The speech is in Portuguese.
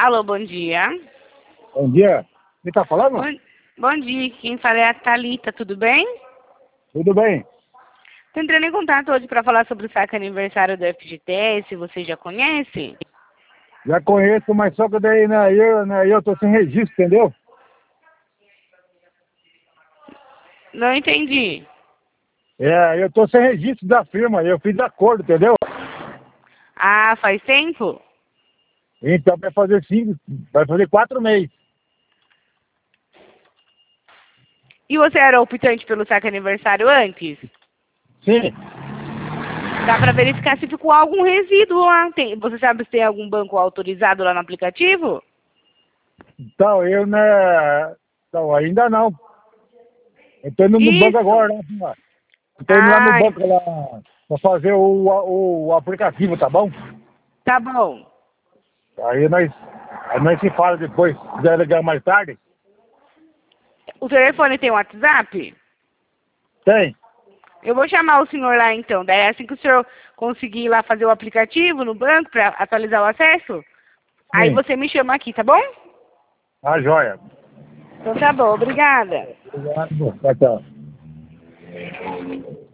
Alô, bom dia. Bom dia. Quem tá falando? Bom dia, quem fala é a Thalita, tudo bem? Tudo bem. Tô entrando em contato hoje para falar sobre o saque aniversário do FGTS, você já conhece? Já conheço, mas só que daí, eu tô sem registro, entendeu? Não entendi. Eu tô sem registro da firma, eu fiz acordo, entendeu? Ah, faz tempo? Então vai fazer 4 meses. E você era optante pelo saque aniversário antes? Sim. Dá para verificar se ficou algum resíduo lá. Você sabe se tem algum banco autorizado lá no aplicativo? Então, Então, ainda não. Eu tô indo no banco Isso. agora, né, senhora? Eu tô indo lá no Ah, banco lá pra fazer o aplicativo, tá bom? tá bom. Aí nós se fala depois. Se quiser ligar mais tarde? O telefone tem WhatsApp? Tem. Eu vou chamar o senhor lá então. Daí assim que o senhor conseguir ir lá fazer o aplicativo no banco para atualizar o acesso, aí Sim. você me chama aqui, tá bom? Ah, joia. Então tá bom, obrigada. Obrigado. Tchau, tchau.